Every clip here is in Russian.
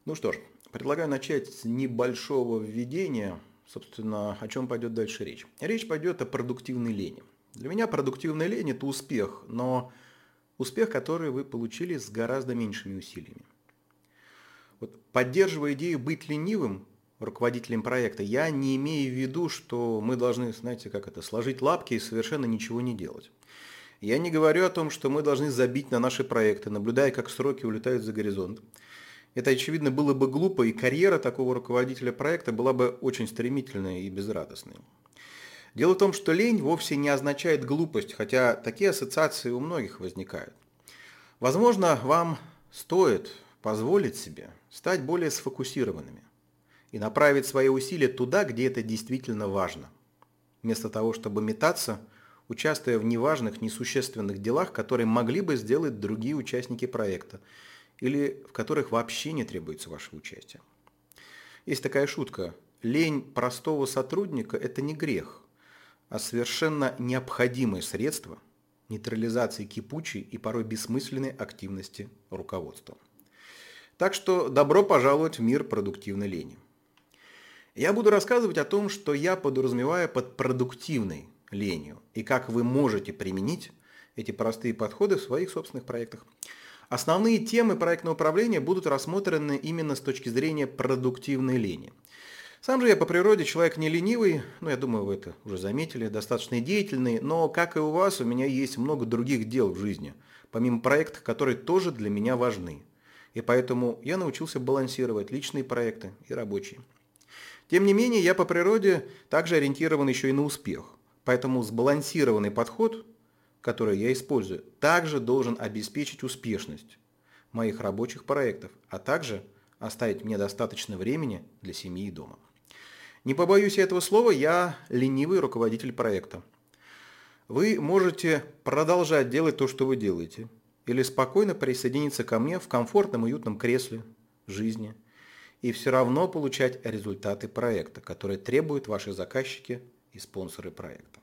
Ну что ж, предлагаю начать с небольшого введения, собственно, о чем пойдет дальше речь. Речь пойдет о продуктивной лени. Для меня продуктивная лень – это успех, но успех, который вы получили с гораздо меньшими усилиями. Вот, поддерживая идею быть ленивым руководителем проекта, я не имею в виду, что мы должны, знаете, как это, сложить лапки и совершенно ничего не делать. Я не говорю о том, что мы должны забить на наши проекты, наблюдая, как сроки улетают за горизонт. Это, очевидно, было бы глупо, и карьера такого руководителя проекта была бы очень стремительной и безрадостной. Дело в том, что лень вовсе не означает глупость, хотя такие ассоциации у многих возникают. Возможно, вам стоит позволить себе стать более сфокусированными и направить свои усилия туда, где это действительно важно, вместо того, чтобы метаться, участвуя в неважных, несущественных делах, которые могли бы сделать другие участники проекта, или в которых вообще не требуется ваше участие. Есть такая шутка. Лень простого сотрудника – это не грех, а совершенно необходимое средство нейтрализации кипучей и порой бессмысленной активности руководства. Так что добро пожаловать в мир продуктивной лени. Я буду рассказывать о том, что я подразумеваю под продуктивной ленью и как вы можете применить эти простые подходы в своих собственных проектах. Основные темы проектного управления будут рассмотрены именно с точки зрения продуктивной лени. Сам же я по природе человек не ленивый, я думаю, вы это уже заметили, достаточно деятельный, но, как и у вас, у меня есть много других дел в жизни, помимо проектов, которые тоже для меня важны. И поэтому я научился балансировать личные проекты и рабочие. Тем не менее, я по природе также ориентирован еще и на успех. Поэтому сбалансированный подход, который я использую, также должен обеспечить успешность моих рабочих проектов, а также оставить мне достаточно времени для семьи и дома. Не побоюсь этого слова, я ленивый руководитель проекта. Вы можете продолжать делать то, что вы делаете, или спокойно присоединиться ко мне в комфортном, уютном кресле жизни и все равно получать результаты проекта, которые требуют ваши заказчики и спонсоры проекта.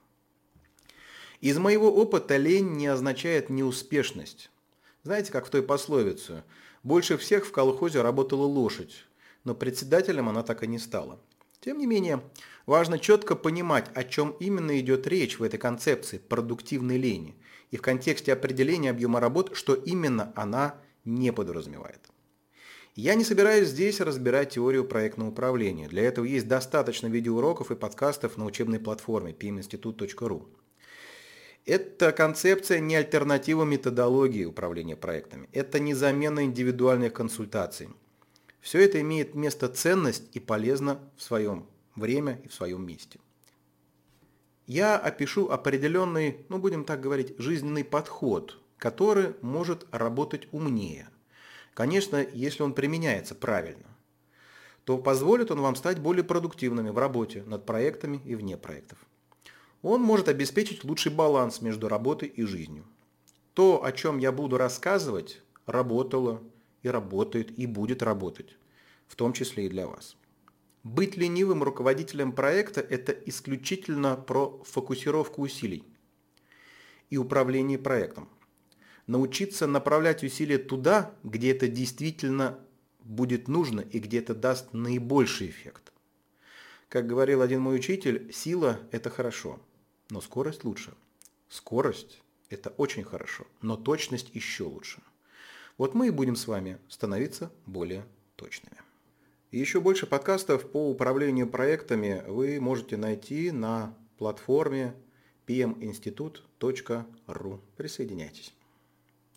Из моего опыта лень не означает неуспешность. Знаете, как в той пословице: «Больше всех в колхозе работала лошадь, но председателем она так и не стала». Тем не менее, важно четко понимать, о чем именно идет речь в этой концепции продуктивной лени и в контексте определения объема работ, что именно она не подразумевает. Я не собираюсь здесь разбирать теорию проектного управления. Для этого есть достаточно видеоуроков и подкастов на учебной платформе pminstitute.ru. Эта концепция не альтернатива методологии управления проектами. Это не замена индивидуальных консультаций. Все это имеет место ценность и полезно в своем время и в своем месте. Я опишу определенный, будем так говорить, жизненный подход, который может работать умнее. Конечно, если он применяется правильно, то позволит он вам стать более продуктивными в работе над проектами и вне проектов. Он может обеспечить лучший баланс между работой и жизнью. То, о чем я буду рассказывать, работало и работает и будет работать, в том числе и для вас. Быть ленивым руководителем проекта – это исключительно про фокусировку усилий и управление проектом. Научиться направлять усилия туда, где это действительно будет нужно и где это даст наибольший эффект. Как говорил один мой учитель, сила – это хорошо, но скорость лучше. Скорость – это очень хорошо, но точность еще лучше. Вот мы и будем с вами становиться более точными. Еще больше подкастов по управлению проектами вы можете найти на платформе pminstitute.ru. Присоединяйтесь.